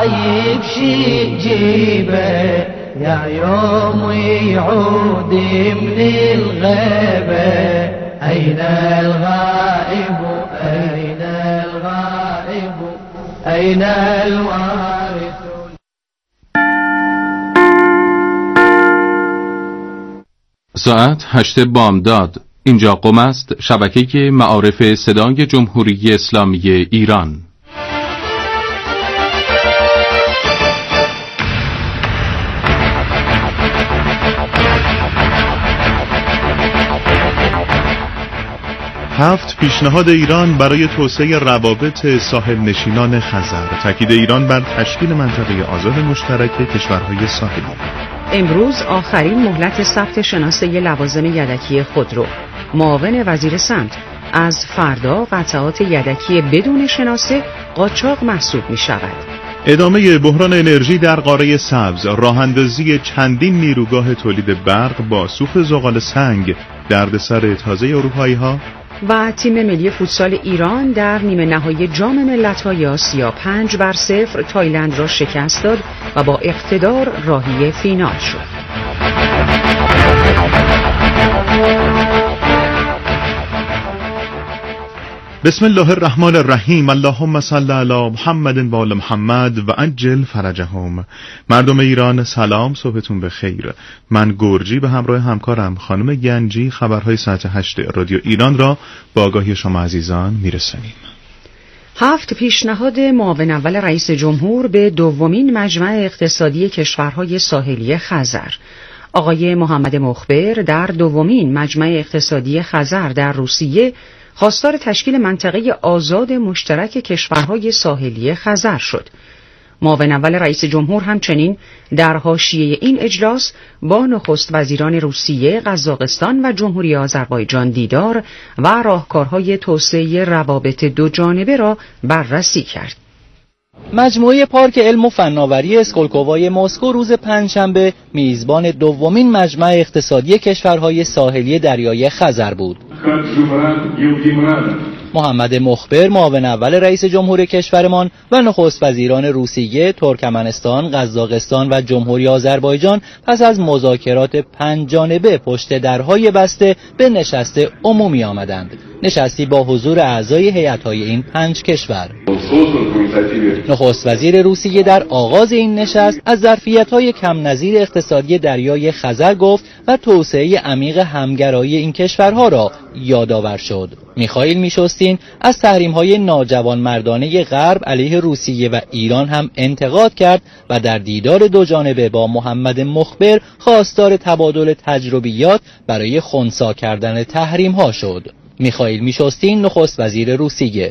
غايب شي جيبه يا يوم يعود من الغيبة أين الغائب أين الغائب أين الوارث. ساعت 8 بامداد. اینجا قم است، شبکه معارف صدای جمهوری اسلامی ایران. هفت پیشنهاد ایران برای توسعه روابط ساحل نشینان خزر. تاکید ایران بر تشکیل منطقه آزاد مشترک کشورهای ساحلی. امروز آخرین مهلت ثبت شناسه لوازم یدکی خودرو. معاون وزیر سمت: از فردا قطعات یدکی بدون شناسه قاچاق محسوب می شود. ادامه بحران انرژی در قاره سبز. راه‌اندازی چندین نیروگاه تولید برق با سوخت زغال سنگ دردسر تازه اروپایی‌ها. و تیم ملی فوتسال ایران در نیمه نهایی جام ملت‌های آسیا 5-0 تایلند را شکست داد و با اقتدار راهی فینال شد. بسم الله الرحمن الرحیم. اللهم صل علی محمد و آل محمد و عجل فرجهم. مردم ایران سلام، صبحتون بخیر. من گرجی به همراه همکارم خانم گنجی خبرهای ساعت 8 رادیو ایران را با آگاهی شما عزیزان میرسانیم. 7 پیشنهاد معاون اول رئیس جمهور به دومین مجمع اقتصادی کشورهای ساحلی خزر. آقای محمد مخبر در دومین مجمع اقتصادی خزر در روسیه خواستار تشکیل منطقه آزاد مشترک کشورهای ساحلی خزر شد. معاون اول رئیس جمهور همچنین در حاشیه این اجلاس با نخست وزیران روسیه، قزاقستان و جمهوری آذربایجان دیدار و راهکارهای توسعه روابط دو جانبه را بررسی کرد. مجموعه پارک علم و فناوری اسکولکووای مسکو روز پنجشنبه میزبان دومین مجمع اقتصادی کشورهای ساحلی دریای خزر بود. محمد مخبر معاون اول رئیس جمهور کشورمان و نخست وزیران روسیه، ترکمنستان، قزاقستان و جمهوری آذربایجان پس از مذاکرات 5 جانبه پشت درهای بسته به نشست عمومی آمدند. نشستی با حضور اعضای هیئت‌های این 5 کشور. نخست وزیر روسیه در آغاز این نشست از ظرفیت‌های کم نظیر اقتصادی دریای خزر گفت و توسعه عمیق همگرایی این کشورها را یادآور شد. میخائیل میشوستین از تحریم‌های ناجوانمردانه غرب علیه روسیه و ایران هم انتقاد کرد و در دیدار دو جانبه با محمد مخبر خواستار تبادل تجربیات برای خنثی کردن تحریم‌ها شد. میخائیل میشوستین نخست وزیر روسیه: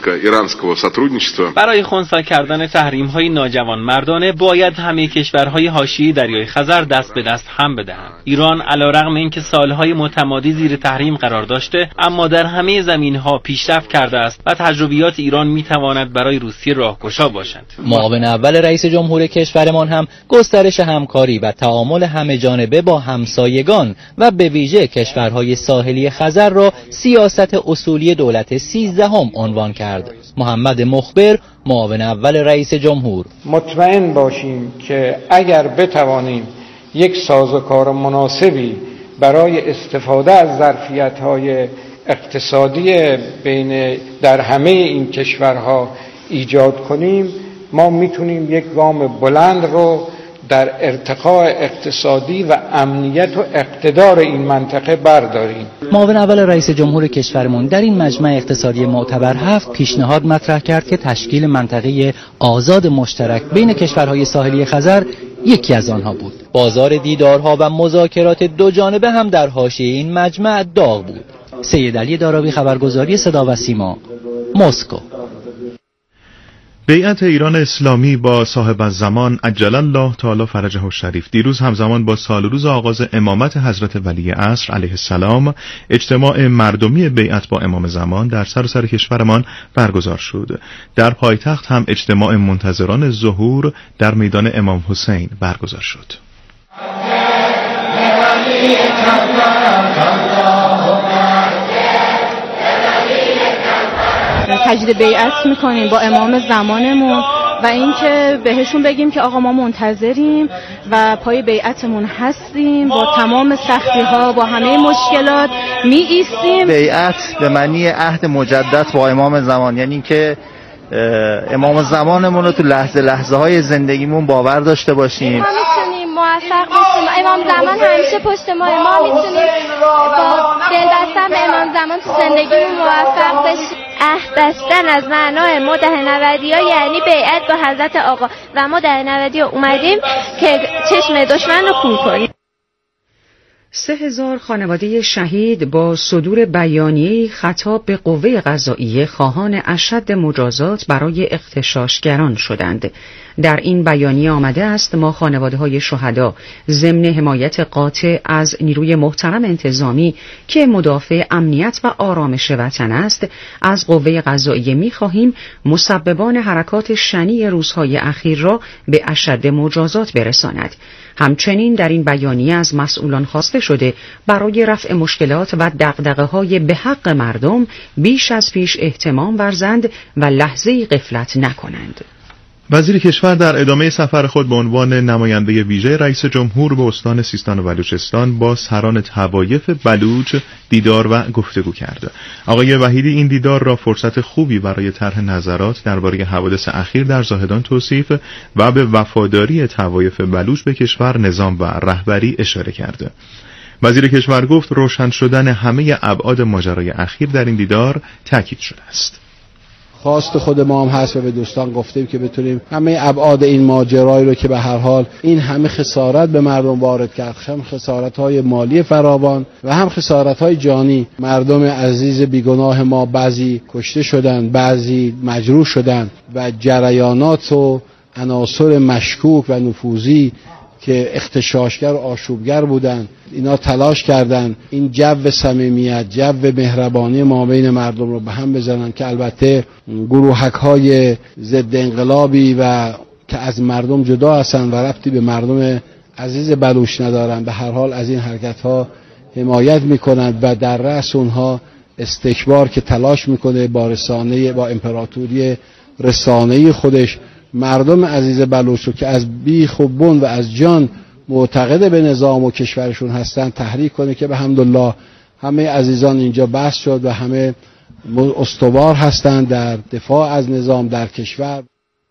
برای خنثی کردن تحریم‌های ناجوانمردانه باید همه کشورهای حاشیه دریای خزر دست به دست هم بدهند. ایران علیرغم اینکه سالهای متمادی زیر تحریم قرار داشته، اما در همه زمینه‌ها پیشرفت کرده است و تجربیات ایران میتواند برای روسیه راهگشا باشد. معاون اول رئیس جمهور کشورمان هم گسترش همکاری و تعامل همه جانبه با همسایگان و به ویژه کشورهای ساحلی خزر را سیاست اصولی دولت 13 عنوان کرد. محمد مخبر معاون اول رئیس جمهور: مطمئن باشیم که اگر بتوانیم یک سازوکار مناسبی برای استفاده از ظرفیت‌های اقتصادی بین در همه این کشورها ایجاد کنیم، ما میتونیم یک گام بلند رو در ارتقاء اقتصادی و امنیت و اقتدار این منطقه برداریم. معاون اول رئیس جمهور کشورمون در این مجمع اقتصادی معتبر 7 پیشنهاد مطرح کرد که تشکیل منطقه آزاد مشترک بین کشورهای ساحلی خزر یکی از آنها بود. بازار دیدارها و مذاکرات دو جانبه هم در حاشیه این مجمع داغ بود. سید علی داراوی، خبرگزاری صدا و سیما، مسکو. بیعت ایران اسلامی با صاحب الزمان عجل الله تعالی فرجه الشریف دیروز همزمان با سال روز آغاز امامت حضرت ولی عصر علیه السلام اجتماع مردمی بیعت با امام زمان در سراسر کشورمان برگزار شد. در پایتخت هم اجتماع منتظران ظهور در میدان امام حسین برگزار شد. تجدید بیعت میکنیم با امام زمانمون و اینکه بهشون بگیم که آقا ما منتظریم و پای بیعتمون هستیم، با تمام سختی‌ها، با همه مشکلات می ایستیم. بیعت به معنی عهد مجدد با امام زمان، یعنی که امام زمانمون رو تو لحظه های زندگیمون باور داشته باشیم. ما میتونیم موفق بشیم. امام زمان همیشه پشت ما میتونیم با دل بستن به امام زمان تو زندگیمون موفق بشیم. عهد بستن از معنای ما ده نودی‌ها یعنی بیعت با حضرت آقا و ما ده نودی‌ها اومدیم که چشم دشمن رو کور کنیم. 3000 خانواده شهید با صدور بیانیه‌ای خطاب به قوه قضائیه خواهان اشد مجازات برای اغتشاشگران شدند. در این بیانیه آمده است ما خانواده‌های شهدا ضمن حمایت قاطع از نیروی محترم انتظامی که مدافع امنیت و آرامش وطن است از قوه قضائیه می‌خواهیم مسببان حرکات شنیع روزهای اخیر را به اشد مجازات برساند. همچنین در این بیانیه از مسئولان خواسته شده برای رفع مشکلات و دغدغه‌های به حق مردم بیش از پیش اهتمام ورزند و لحظه‌ای غفلت نکنند. وزیر کشور در ادامه سفر خود به عنوان نماینده ویژه رئیس جمهور به استان سیستان و بلوچستان با سران طوایف بلوچ دیدار و گفتگو کرد. آقای وحیدی این دیدار را فرصت خوبی برای طرح نظرات درباره حوادث اخیر در زاهدان توصیف و به وفاداری طوایف بلوچ به کشور، نظام و رهبری اشاره کرد. وزیر کشور گفت روشن شدن همه ابعاد ماجرای اخیر در این دیدار تاکید شده است. خواست خود ما هم هست و به دوستان گفتیم که بتونیم همه ابعاد این ماجرایی رو که به هر حال این همه خسارت به مردم وارد کرد، هم خسارت‌های مالی فراوان و هم خسارت‌های جانی، مردم عزیز بیگناه ما بعضی کشته شدند، بعضی مجروح شدند و جریانات و عناصر مشکوک و نفوذی که اغتشاشگر و آشوبگر بودند اینا تلاش کردند این جو صمیمیت، جو مهربانی ما بین مردم رو به هم بزنن که البته گروهک‌های ضد انقلابی و که از مردم جدا هستن و ربطی به مردم عزیز بلوچ ندارن به هر حال از این حرکت‌ها حمایت می‌کنند و در رأس اونها استکبار که تلاش می‌کنه با امپراتوری رسانه‌ای خودش مردم عزیز بلوچ رو که از بیخ و بن و از جان معتقد به نظام و کشورشون هستن تحریک کنه که الحمدلله همه عزیزان اینجا بحث شد و همه استوار هستند در دفاع از نظام در کشور.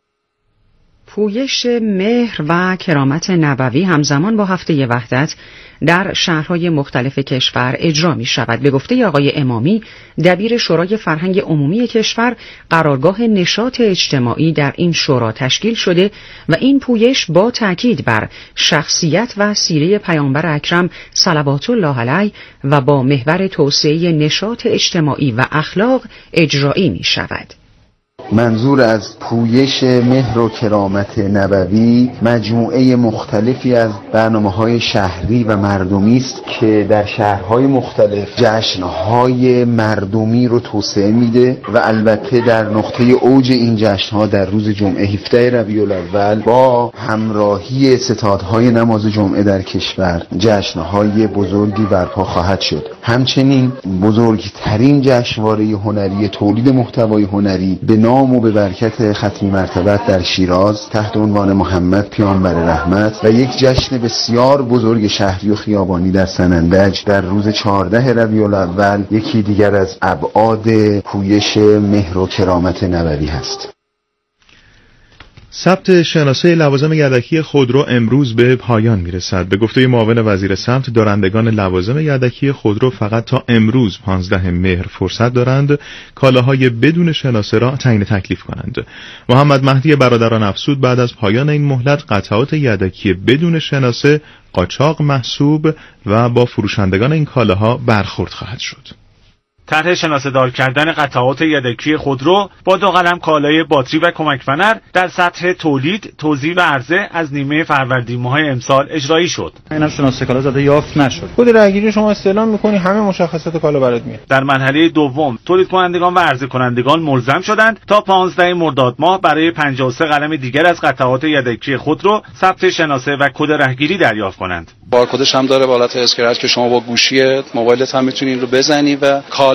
پویش مهر و کرامت نبوی همزمان با هفته وحدت در شهرهای مختلف کشور اجرا می شود. به گفته آقای امامی دبیر شورای فرهنگ عمومی کشور قرارگاه نشاط اجتماعی در این شورا تشکیل شده و این پویش با تاکید بر شخصیت و سیره پیامبر اکرم صلوات الله علیه و با محور توسعه نشاط اجتماعی و اخلاق اجرایی می شود. منظور از پویش مهر و کرامت نبوی مجموعه مختلفی از برنامه‌های شهری و مردمی است که در شهرهای مختلف جشن‌های مردمی رو توسعه میده و البته در نقطه اوج این جشن‌ها در روز جمعه 17 ربیع الاول با همراهی ستادهای نماز جمعه در کشور جشن‌های بزرگی برپا خواهد شد. همچنین بزرگترین جشنواره هنری تولید محتوای هنری به نام و به برکت ختمی مرتبت در شیراز تحت عنوان محمد پیامبر رحمت و یک جشن بسیار بزرگ شهری و خیابانی در سنندج در روز 14 ربیع الاول یکی دیگر از ابعاد پویش مهر و کرامت نبوی هست. ثبت شناسه لوازم یدکی خودرو امروز به پایان میرسد. به گفته معاون وزیر ثبت دارندگان لوازم یدکی خودرو فقط تا امروز 15 مهر فرصت دارند کالاهای بدون شناسه را تعیین تکلیف کنند. محمد مهدی برادران افزود بعد از پایان این مهلت قطعات یدکی بدون شناسه قاچاق محسوب و با فروشندگان این کالاها برخورد خواهد شد. طرح شناسه‌دار کردن قطعات یدکی خودرو با 2 قلم کالای باتری و کمک فنر در سطح تولید، توزیع و عرضه از نیمه فروردین ماه امسال اجرایی شد. اینم شناسه کالا زده یافت نشد. کد رهگیری شما استعلام می‌کنی همه مشخصات کالا برات میاد. در مرحله دوم تولید کنندگان و عرضه کنندگان ملزم شدند تا 15 مرداد ماه برای 53 قلم دیگر از قطعات یدکی خودرو ثبت شناسه و کد رهگیری دریافت کنند. بارکدش هم داره به حالت اسکرچ که شما با گوشی موبایلت هم می‌تونی رو بزنی و کالا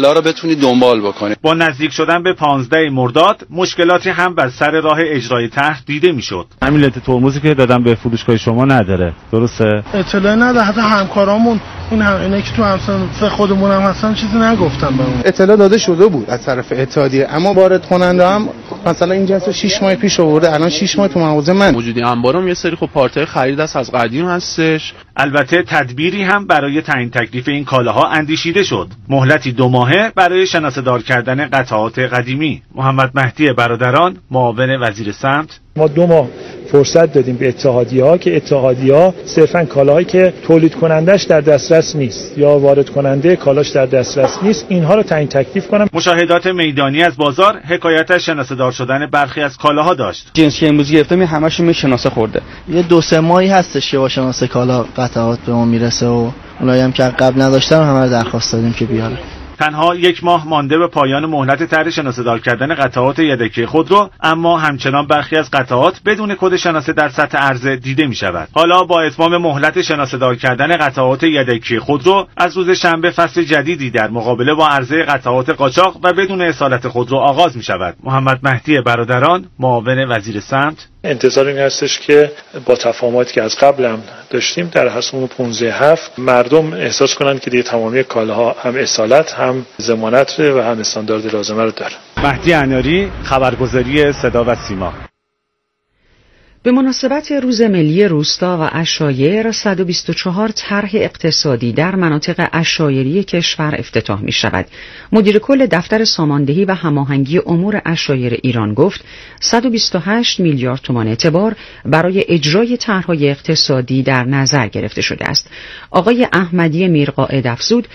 کالا رو بتونی دنبال بکنی. با نزدیک شدن به 15 مرداد مشکلاتی هم بر سر راه اجرای طرح دیده میشد. همین لنت ترمزی که دادم به فروشگاه شما نداره، درسته؟ اطلاعی نداره، حتی همکارامون اینا که تو همسن خودمون هم هستن چیزی نگفتن بهمون. اطلاع داده شده بود از طرف اتحادیه، اما وارد کننده هم مثلا این جنسو 6 ماه پیش آورده، الان 6 ماه تو مغازه من. موجودی انبارم یه سری خب پارتای خرید از قدیم هستش. البته تدبیری هم برای تعیین تکلیف این کالاها اندیشیده شد. مهلتی 2 ماهه برای شناسه‌دار کردن قطعات قدیمی. محمد مهدی برادران، معاون وزیر سمت: ما 2 ماه فرصت دادیم به اتحادیه‌ها که اتحادیه‌ها صرفاً کالاهایی که تولید کنندش در دسترس نیست یا وارد کننده کالاش در دسترس نیست اینها رو تعیین تکلیف کنن. مشاهدات میدانی از بازار حکایت از شناسه‌دار شدن برخی از کالاها داشت. جنس که امروز گرفتم همه‌شون شناسه خورده. یه 2-3 ماهی هستش که با شناسه کالا قطعات به ما میرسه و اونایی هم که قبل نداشتن همه رو درخواست دادیم که بیاره. تنها 1 ماه مانده به پایان مهلت طرح شناسه‌دار کردن قطعات یدکی خودرو، اما همچنان برخی از قطعات بدون کد شناسه در سطح عرضه دیده می‌شود. حالا با اتمام مهلت شناسه‌دار کردن قطعات یدکی خودرو، از روز شنبه فصل جدیدی در مقابله با عرضه قطعات قاچاق و بدون اصالت خودرو آغاز می‌شود. محمد مهدی برادران، معاون وزیر سمت: انتظار این هستش که با تفاهماتی که از قبل هم داشتیم در هستمون 15/7 مردم احساس کنند که دیگه تمامی کالاها هم اصالت هم ضمانت و هم استاندارد لازمه رو داره. مهدی اناری، خبرگزاری صدا و سیما. به مناسبت روز ملی روستا و عشایر 124 طرح اقتصادی در مناطق عشایری کشور افتتاح می شود. مدیر کل دفتر ساماندهی و هماهنگی امور عشایر ایران گفت 128 میلیارد تومان اعتبار برای اجرای طرح‌های اقتصادی در نظر گرفته شده است. آقای احمدی میرقائد افزود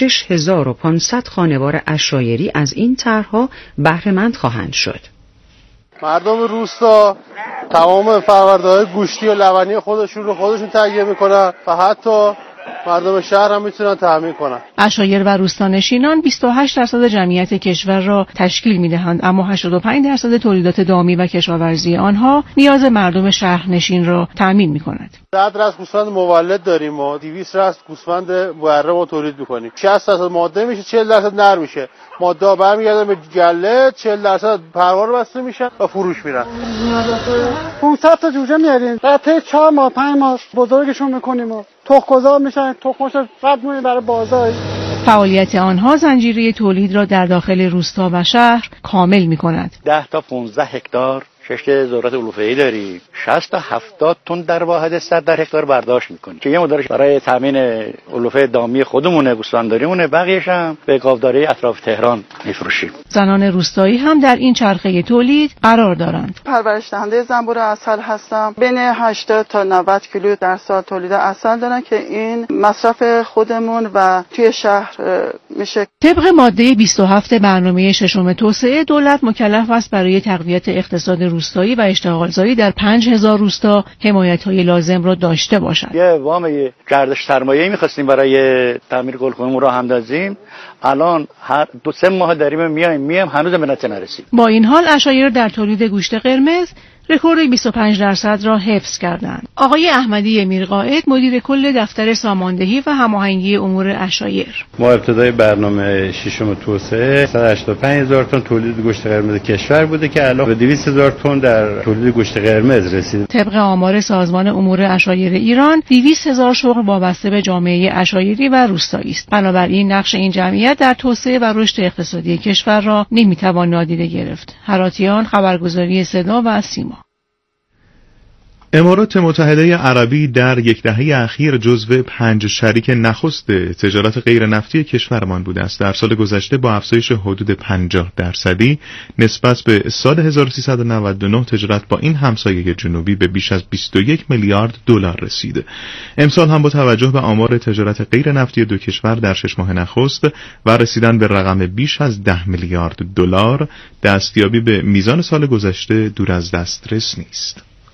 6500 خانوار عشایری از این طرح‌ها بهره مند خواهند شد. مردم روستا تمام فرآورده‌های گوشتی و لبنی خودشون رو خودشون تهیه میکنن و حتی مردم شهر هم میتونن تامین کنن. عشایر و روستانشینان 28% جمعیت کشور را تشکیل میدهند، اما 85% تولیدات دامی و کشاورزی آنها نیاز مردم شهرنشین را تامین میکند. 100 رأس گوسفند مولد داریم و 200 رأس گوسفند بره ما تولید میکنیم. 60% ماده میشه، 40% نر میشه. ماده برمیگردن به گله، 40% پروار بسته میشن و فروش میرن. 500 تا جوجه میاریم. بعد 4 ماه 5 ماه بزرگشون میکنیم و تخم‌گذار میشن، تخمش رد می‌کنیم برای بازار. فعالیت آنها زنجیره تولید را در داخل روستا و شهر کامل می‌کند. 10 تا 15 هکتار کشت ذرت علوفه‌ای داریم، 60 تا 70 تن در واحد 100 در هکتار برداشت می‌کنیم که یه مقدارش برای تامین علوفه دامی خودمونه، گوسفنداریمونه، بقیه‌اش هم به گاوداری اطراف تهران می‌فروشیم. زنان روستایی هم در این چرخه تولید قرار دارند. پرورش دهنده زنبور عسل هستم. بین 80 تا 90 کیلو در سال تولید عسل دارن که این مصرف خودمون و توی شهر میشه. طبق ماده 27 برنامه ششم توسعه، دولت مکلف است برای تقویت اقتصاد روستایی و اشتغالزایی در 5000 روستا حمایت‌های لازم را داشته باشد. یه وام گردش سرمایه‌ای می‌خواستیم برای تعمیر گلخانه‌مون راه اندازیم، الان هر 2-3 ماه داریم میایم هنوز به نتیجه نرسید. با این حال عشایر در تولید گوشت قرمز رکورد 25% را حفظ کردند. آقای احمدی میرقائد، مدیر کل دفتر ساماندهی و هماهنگی امور عشایر: ما ابتدای برنامه ششم توسعه 185,000 تن تولید گوشت قرمز کشور بوده که الان به 200,000 تن در تولید گوشت قرمز رسید. طبق آمار سازمان امور عشایر ایران، 200,000 شغل وابسته به جامعه عشایری و روستایی است. بنابراین نقش این جمعیت در توسعه و رشد اقتصادی کشور را نمیتوان نادیده گرفت. هراتیان، خبرگزاری صدا و سیما. امارات متحده عربی در یک دهه اخیر جزو 5 شریک نخست تجارت غیر نفتی کشورمان بوده است. در سال گذشته با افزایش حدود 50% نسبت به سال 1399 تجارت با این همسایه جنوبی به بیش از 21 میلیارد دلار رسید. امسال هم با توجه به آمار تجارت غیر نفتی دو کشور در 6 ماه نخست و رسیدن به رقم بیش از 10 میلیارد دلار، دستیابی به میزان سال گذشته دور از دسترس نیست.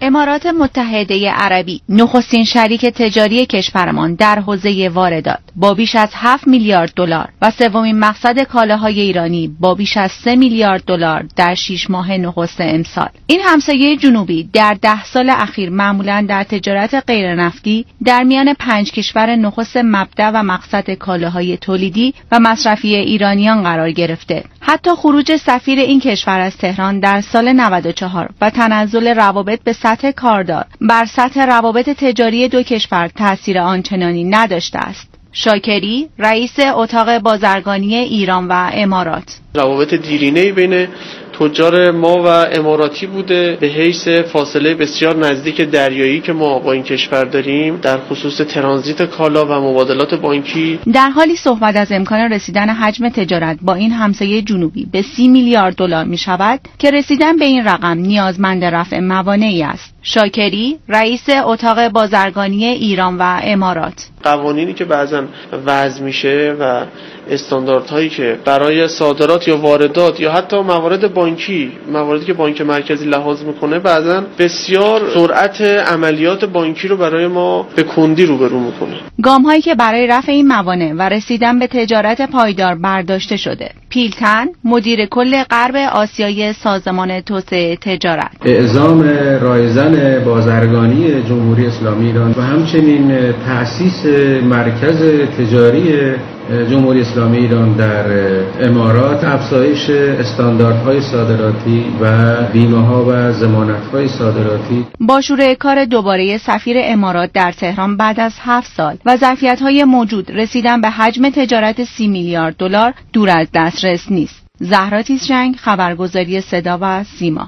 امارات متحده عربی نخستین شریک تجاری کشورمان در حوزه واردات با بیش از 7 میلیارد دلار و سومین مقصد کالاهای ایرانی با بیش از 3 میلیارد دلار در 6 ماه نخست امسال. این همسایه جنوبی در 10 سال اخیر معمولاً در تجارت غیرنفتی در میان 5 کشور نخست مبدأ و مقصد کالاهای تولیدی و مصرفی ایرانیان قرار گرفته. حتی خروج سفیر این کشور از تهران در سال 94 و تنزل روابط به سطح کاردار بر سطح روابط تجاری دو کشور تأثیر آنچنانی نداشته است. شاکری، رئیس اتاق بازرگانی ایران و امارات: روابط دیرینه‌ای بین تجار ما و اماراتی بوده به حیث فاصله بسیار نزدیک دریایی که ما با این کشور داریم در خصوص ترانزیت کالا و مبادلات بانکی. در حالی صحبت از امکان رسیدن حجم تجارت با این همسایه جنوبی به 30 میلیارد دلار می شود که رسیدن به این رقم نیازمند رفع موانعی است. شاکری، رئیس اتاق بازرگانی ایران و امارات: قوانینی که بعضا وضع میشه و استانداردهایی که برای صادرات یا واردات یا حتی موارد بانکی، مواردی که بانک مرکزی لحاظ میکنه، بعضا بسیار سرعت عملیات بانکی رو برای ما به کندی روبرو میکنه. گام‌هایی که برای رفع این موانع و رسیدن به تجارت پایدار برداشته شده. پیلتن، مدیر کل غرب آسیای سازمان توسعه تجارت: اعزام رایزن بازرگانی جمهوری اسلامی ایران و همچنین تأسیس مرکز تجاری جمهوری اسلامی ایران در امارات، افزایش استانداردهای صادراتی و بیمه‌ها و ضمانت‌های صادراتی. با شروع کار دوباره سفیر امارات در تهران بعد از 7 سال و ظرفیت‌های موجود رسیدن به حجم تجارت 30 میلیارد دلار دور از دسترس نیست. زهرا تیزجنگ، خبرگزاری صدا و سیما.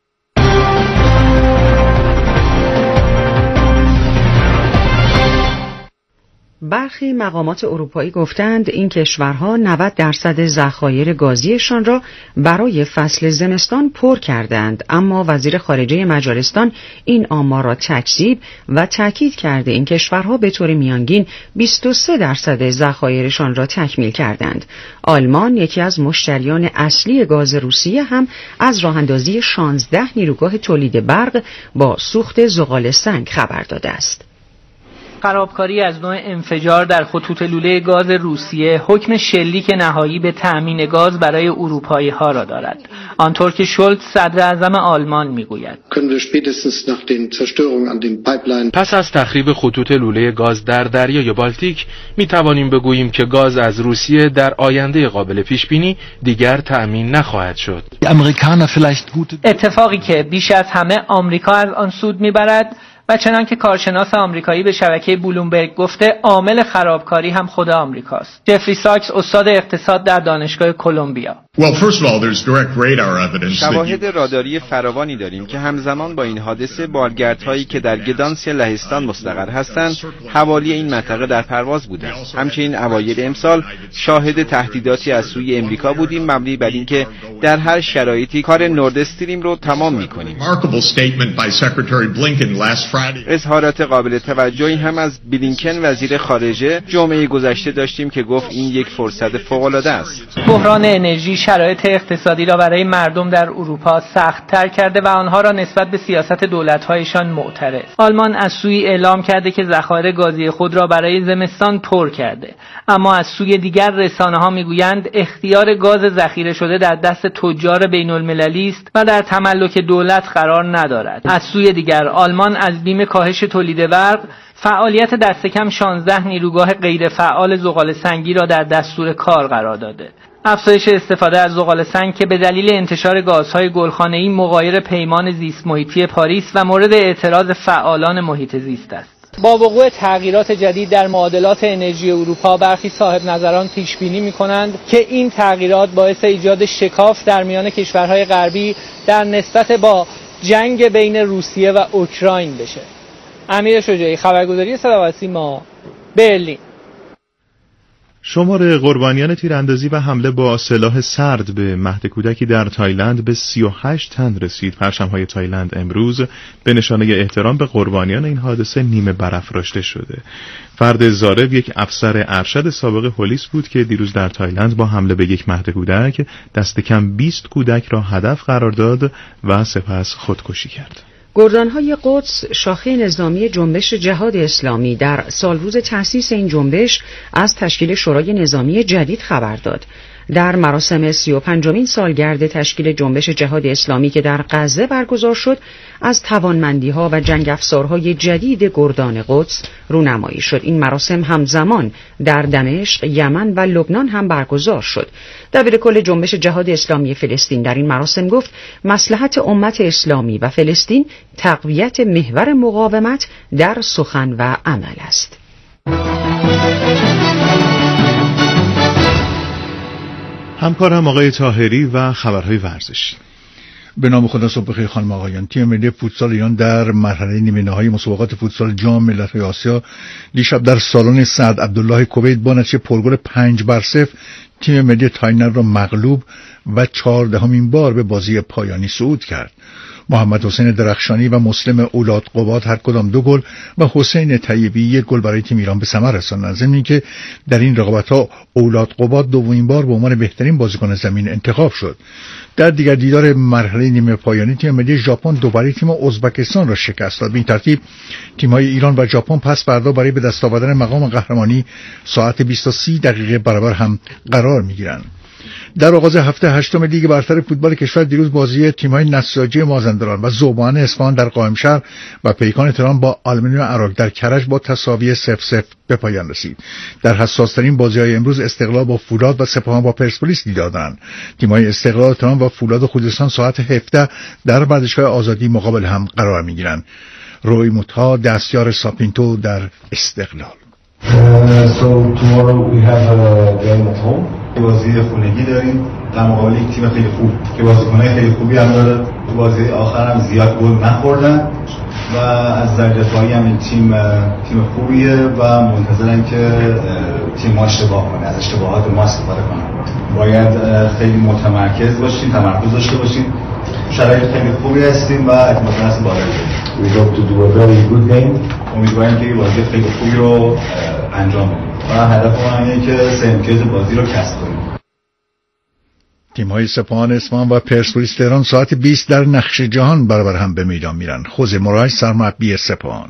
برخی مقامات اروپایی گفتند این کشورها 90% ذخایر گازیشان را برای فصل زمستان پر کردند، اما وزیر خارجه مجارستان این آمار را تکذیب و تاکید کرده این کشورها به طور میانگین 23% ذخایرشان را تکمیل کردند. آلمان، یکی از مشتریان اصلی گاز روسیه، هم از راه‌اندازی 16 نیروگاه تولید برق با سوخت زغال سنگ خبر داده است. خرابکاری از نوع انفجار در خطوط لوله گاز روسیه حکم شلیک نهایی به تأمین گاز برای اروپایی ها را دارد. آنطور که شولز صدر اعظم آلمان میگوید. پس از تخریب خطوط لوله گاز در دریای بالتیک می توانیم بگوییم که گاز از روسیه در آینده قابل پیش بینی دیگر تأمین نخواهد شد. اتفاقی که بیش از همه آمریکا از آن سود میبرد و چنان که کارشناس آمریکایی به شبکه بلومبرگ گفته عامل خرابکاری هم خود آمریکاست. جفری ساکس، استاد اقتصاد در دانشگاه کلمبیا: شواهد راداری فراوانی داریم که همزمان با این حادثه بالگردهایی که در گدانس لهستان مستقر هستند حوالی این منطقه در پرواز بودند. همچنین اوایل امسال شاهد تهدیداتی از سوی امریکا بودیم مبنی بر اینکه در هر شرایطی کار نورد استریم رو تمام می‌کنیم. اظهارات قابل توجهی هم از بلینکن وزیر خارجه جمعه گذشته داشتیم که گفت این یک فرصت فوق‌العاده است. بحران انرژی شرایط اقتصادی را برای مردم در اروپا سخت‌تر کرده و آنها را نسبت به سیاست دولت‌هایشان معترض. آلمان از سوی اعلام کرده که ذخایر گازی خود را برای زمستان پر کرده، اما از سوی دیگر رسانه‌ها میگویند اختیار گاز ذخیره شده در دست تجار بین‌المللی است و در تملک دولت قرار ندارد. از سوی دیگر آلمان از بیم کاهش تولید برق فعالیت دست کم 16 نیروگاه غیر فعال زغال سنگی را در دستور کار قرار داده. افزایش استفاده از زغال سنگ که به دلیل انتشار گازهای گلخانه‌ای مغایر پیمان زیست محیطی پاریس و مورد اعتراض فعالان محیط زیست است. با وقوع تغییرات جدید در معادلات انرژی اروپا، برخی صاحب نظران پیش بینی می‌کنند که این تغییرات باعث ایجاد شکاف در میان کشورهای غربی در نسبت با جنگ بین روسیه و اوکراین بشه. امیر شجاعی، خبرگزاری صدا و سیما، برلین. شمار قربانیان تیراندازی و حمله با سلاح سرد به مهد کودکی در تایلند به 38 تن رسید. پرچم‌های تایلند امروز به نشانه احترام به قربانیان این حادثه نیمه برافراشته شده. فرد ضارب یک افسر ارشد سابق پلیس بود که دیروز در تایلند با حمله به یک مهد کودک دست کم 20 کودک را هدف قرار داد و سپس خودکشی کرد. گردانهای قدس شاخه نظامی جنبش جهاد اسلامی در سالروز تأسیس این جنبش از تشکیل شورای نظامی جدید خبر داد. در مراسم 35مین سالگرد تشکیل جنبش جهاد اسلامی که در غزه برگزار شد، از توانمندی‌ها و جنگ افزارهای جدید گردان قدس رونمایی شد. این مراسم همزمان در دمشق، یمن و لبنان هم برگزار شد. دبیر کل جنبش جهاد اسلامی فلسطین در این مراسم گفت مصلحت امت اسلامی و فلسطین تقویت محور مقاومت در سخن و عمل است. همکارم آقای طاهری و خبرهای ورزشی. به نام خدا. صبح بخیر خانم آقایان. تیم ملی فوتسال ایران در مرحله نیمه نهایی مسابقات فوتسال جام ملت‌های آسیا دیشب در سالن سعد عبدالله کویت با نتیجه پرگل 5-0 تیم ملی تایلند را مغلوب و 14مین بار به بازی پایانی صعود کرد. محمد حسین درخشانی و مسلم اولاد قباد هر کدام 2 گل و حسین طیبی 1 گل برای تیم ایران به ثمر رساندند. ضمن اینکه در این رقابت‌ها اولاد قباد دومین بار به عنوان بهترین بازیکن زمین انتخاب شد. در دیگر دیدار مرحله نیمه پایانی تیم ملی ژاپن دوباره تیم ازبکستان را شکست داد. به این ترتیب تیم‌های ایران و ژاپن پس فردا برای به دست آوردن مقام قهرمانی ساعت 20:30 برابر هم قرار می‌گیرند. در آغاز هفته 8 لیگ برتر فوتبال کشور دیروز بازی تیم‌های نساجی مازندران و ذوبان اصفهان در قائمشهر و پیکان تهران با آلومینیوم عراق در کرج با تساوی 0-0 به پایان رسید. در حساس‌ترین بازی‌های امروز استقلال با فولاد و سپاهان با پرسپولیس دیدار دارند. تیم‌های استقلال تهران و فولاد و خوزستان ساعت 17 در ورزشگاه آزادی مقابل هم قرار می‌گیرند. روی موتا دستیار ساپینتو در استقلال. So tomorrow we have a game at home. بازی خونگی داریم در مقابل یک تیم خیلی خوب که بازیکن‌های خیلی خوبی هم داره. تو بازی آخر هم زیاد گل نخوردن و از ضربه دفاعی هم این تیم خوبیه و منتظرن که تیم ما اشتباه کنه، از اشتباهات ما استفاده کنه. باید خیلی متمرکز باشیم، تمرکز داشته باشیم. شرایط خیلی خوبی هستیم و اعتماد به نفس بالایی داریم. We hope to do a very good game. امیدواریم که بازی خیلی خوبی رو انجام بدیم و هدف ما اینه که 3 امتیاز بازی رو کسب کنیم. تیم‌های سپاهان اصفهان و پرسپولیس تهران ساعت 20 در نقش جهان برابر هم به میدان میرن. خوزه مرای سرمربی سپاهان.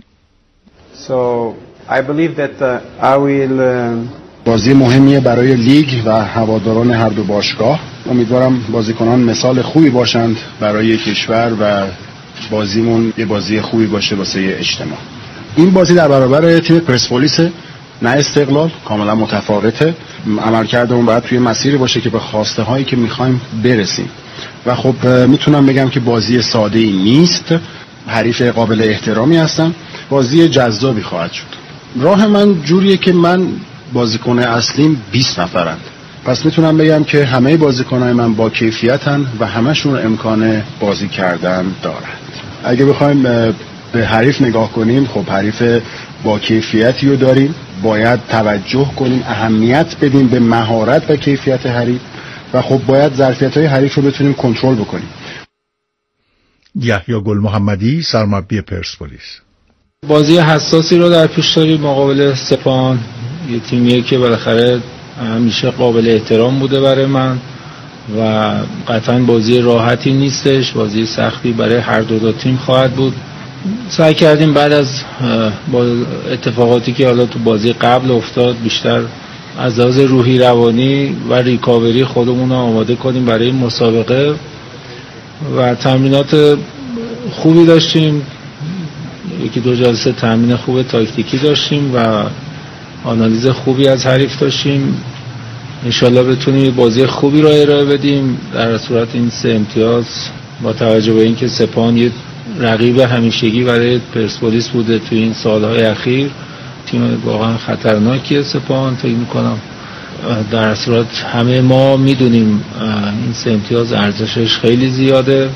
So I believe that I will بازی مهمیه برای لیگ و هواداران هر دو باشگاه. امیدوارم بازیکنان مثال خوبی باشند برای کشور و بازیمون یه بازی خوبی باشه واسه اجتماع. این بازی در برابر تیم پرسپولیس نه استقلال، کاملا متفاوته. عملکردمون باید توی مسیری باشه که به خواسته هایی که میخوایم برسیم و خب میتونم بگم که بازی ساده ای نیست. حریف قابل احترامی هستن، بازی جذابی خواهد شد. راه من جوریه که من بازیکن اصلیم 20 نفرند، پس میتونم بگم که همه بازیکنای من با کیفیتن و همشون امکان بازی کردن دارند. اگه بخوایم به حریف نگاه کنیم، خب حریف با کیفیتی رو داریم، باید توجه کنیم، اهمیت بدیم به مهارت و کیفیت حریف و خب باید ظرفیت‌های حریف رو بتونیم کنترل بکنیم. یحیی گل محمدی سرمربی پرسپولیس. بازی حساسی رو در پیش داریم مقابل سپاهان، یه تیمیه که بالاخره همیشه قابل احترام بوده برای من و قطعا بازی راحتی نیستش، بازی سختی برای هر دو تیم خواهد بود. سعی کردیم بعد از اتفاقاتی که حالا تو بازی قبل افتاد بیشتر از لحاظ روحی روانی و ریکاوری خودمون رو آماده کنیم برای این مسابقه و تمرینات خوبی داشتیم. 1-2 جلسه تمرین خوب تاکتیکی داشتیم و آنالیز خوبی از حریف داشتیم. انشالله بتونیم بازی خوبی را ارائه بدیم. در صورت این 3 امتیاز با توجه به اینکه سپاهان یه رقیب همیشگی برای پرسپولیس بوده توی این سالهای اخیر، تیم واقعا خطرناکیه سپاهان فکر میکنم. در صورت همه ما میدونیم این 3 امتیاز ارزشش خیلی زیاده.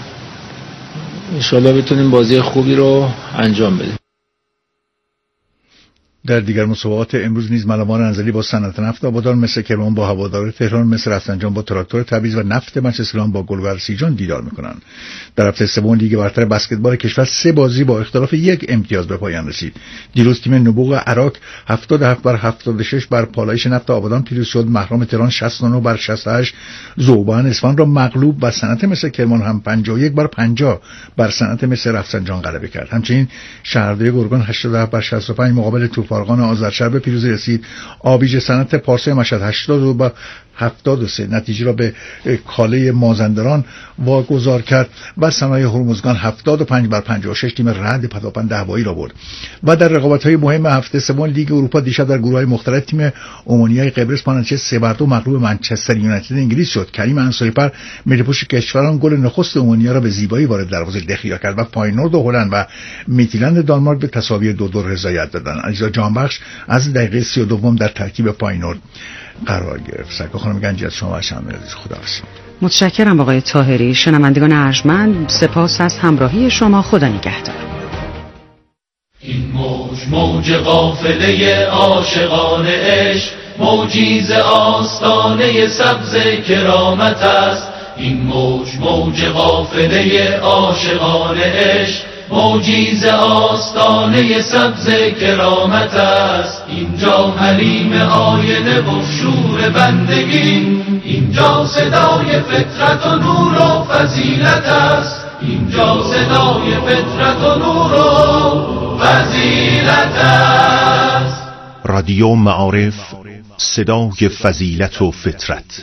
انشالله بتونیم بازی خوبی رو انجام بدیم. در دیگر مسابقات امروز نیز ملوان انزلی با صنعت نفت آبادان، مثل کرمان با هوادار تهران، مثل رفسنجان با تراکتور تبریز و نفت منچستران با گلبر سیجان دیدار میکنند. در هفته سوم لیگ برتر بسکتبال کشور 3 بازی با اختلاف 1 امتیاز به پایان رسید. دیروز تیم نبوغ عراق 77 بر 76 بر پالایش نفت آبادان پیروز شد. محرم تهران 69 بر 68 ذوبان اصفهان را مغلوب و صنعت مثل کرمان هم 51 بر 50 بر صنعت مثل رفسنجان غلبه کرد. همچنین شهرداری گرگان 87 بر 65 مقابل توپارگان آذرشهر به پیروزی رسید. آبیج صنعت پارسای مشهد 82 بر 73 نتیجه را به کاله مازندران واگذار کرد و صنایع هرمزگان 75 بر 56 تیم رعد پداپند هوایی را برد. و در رقابت‌های مهم هفته سوم لیگ اروپا دیشب در گروه‌های مختلف تیم اومونیای قبرس با نتیجه 3 بر 2 مغلوب منچستر یونایتد انگلیس شد. کریم انصاری‌پر ملی‌پوش کشوران گل نخست اومونیا را به زیبایی وارد دروازه دخیا کرد و فاینورد هلند و میتیلند دانمارک به تساوی 2-2 رضایت دادند. علیرضا جانبخش از دقیقه 32 در ترکیب فاینورد قرار گرفت. سرکار خانم گنجی از شما و شنوندگان عزیز خداحافظ. متشکرم آقای طاهری. شنوندگان ارجمند سپاس از همراهی شما. خدا نگهدار. این موج قافله عاشقان عشق، موجی ز آستانه سبز کرامت است. این موج قافله عاشقان عشق، موجی ز آستانه سبز کرامت است. اینجا حریم آینه و شور بندگی، اینجا صدای فطرت و نور و فضیلت است. اینجا صدای فطرت و نور و فضیلت است. رادیو معارف، صدای فضیلت و فطرت.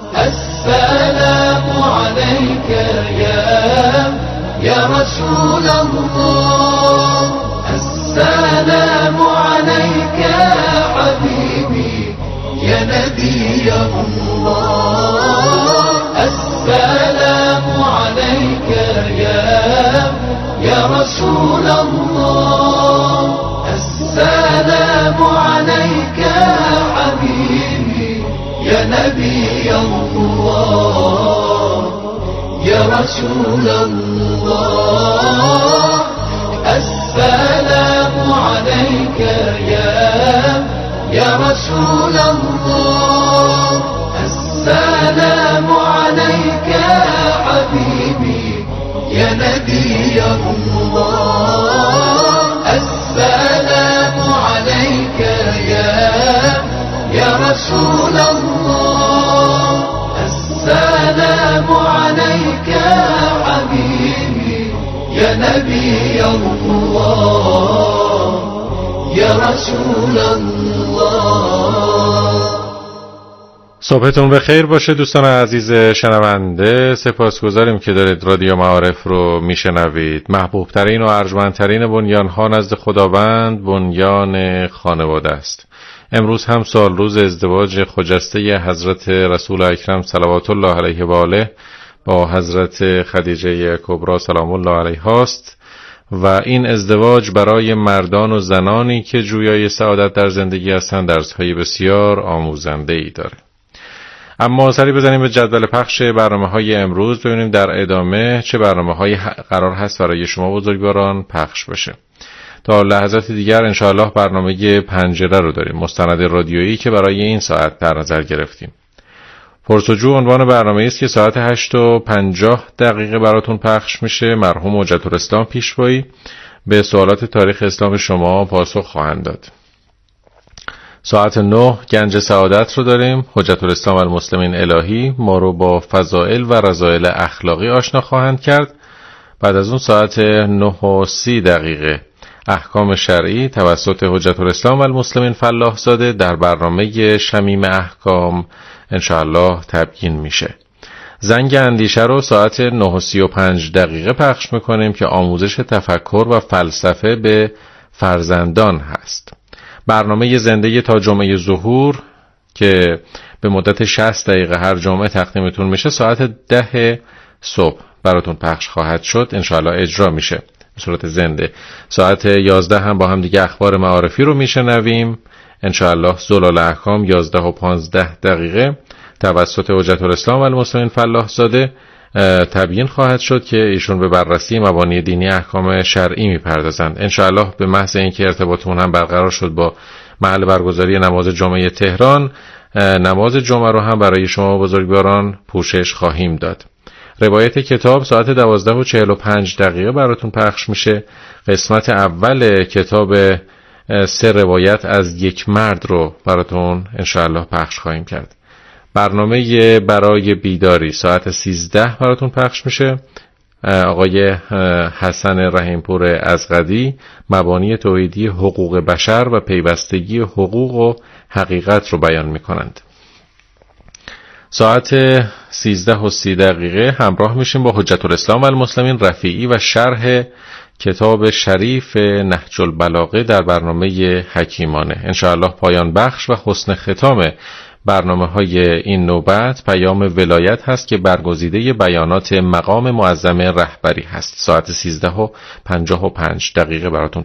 السلام علیک یا رسول الله، السلام علیک حبیبی یا نبی الله، السلام علیک یا رسول الله، السلام علیک حبیبی یا نبی الله یا رسول الله، السلام علیک یا رسول الله، السلام علیک حبیبی یا نبی الله، السلام علیک یا رسول الله، السلام علیک حبیبی یا نبی الله یا رسول الله. صبحتون بخیر باشه دوستان عزیز شنونده. سپاسگزاریم که دارید رادیو معارف رو میشنوید. محبوب ترین و ارجمندترین بنیان‌ها نزد خداوند بنیان خانواده است. امروز هم سال روز ازدواج خجسته حضرت رسول اکرم صلوات الله علیه و آله با حضرت خدیجه کبری سلام الله علیها است و این ازدواج برای مردان و زنانی که جویای سعادت در زندگی هستند درس‌های بسیار آموزنده‌ای داره. اما سری بزنیم به جدول پخش برنامه‌های امروز، ببینیم در ادامه چه برنامه‌هایی قرار هست برای شما بزرگواران پخش بشه. تا لحظات دیگر انشاءالله برنامه پنجره رو داریم، مستند رادیویی که برای این ساعت در نظر گرفتیم. پرسجو عنوان برنامه است که ساعت 8:50 براتون پخش میشه. مرحوم حجت الاسلام پیشوایی به سوالات تاریخ اسلام شما پاسخ خواهند داد. ساعت 9 گنج سعادت رو داریم. حجت الاسلام المسلمین الهی ما رو با فضائل و رذائل اخلاقی آشنا خواهند کرد. بعد از اون ساعت 9:30 احکام شرعی توسط حجت الاسلام المسلمین فلاح زاده در برنامه شمیم احکام انشاءالله تبیین میشه. زنگ اندیشه رو ساعت 9:35 پخش میکنیم که آموزش تفکر و فلسفه به فرزندان هست. برنامه زنده تا جمعه ظهور که به مدت 60 دقیقه هر جمعه تقدیمتون میشه ساعت 10 صبح براتون پخش خواهد شد، انشاءالله اجرا میشه به صورت زنده. ساعت 11 هم با هم دیگه اخبار معارفی رو میشنویم انشاءالله. زلال احکام 11:15 توسط حجت الاسلام المسلمین فلاح زاده تبیین خواهد شد که ایشون به بررسی مبانی دینی احکام شرعی میپردازند. انشاءالله به محض اینکه ارتباطمون هم برقرار شد با محل برگزاری نماز جمعه تهران، نماز جمعه رو هم برای شما بزرگواران پوشش خواهیم داد. روایت کتاب ساعت 12:45 براتون پخش میشه. قسمت اول کتاب 3 روایت از یک مرد رو براتون انشاءالله پخش خواهیم کرد. برنامه برای بیداری ساعت 13 براتون پخش میشه. آقای حسن رحیمپور ازغدی مبانی توحیدی حقوق بشر و پیوستگی حقوق و حقیقت رو بیان میکنند. ساعت 13:30 همراه میشیم با حجت الاسلام المسلمین رفیعی و شرح کتاب شریف نهج البلاغه در برنامه حکیمانه. انشاءالله پایان بخش و حسن ختام برنامه‌های این نوبت پیام ولایت هست که برگزیده بیانات مقام معظم رهبری هست. ساعت 13:55 براتون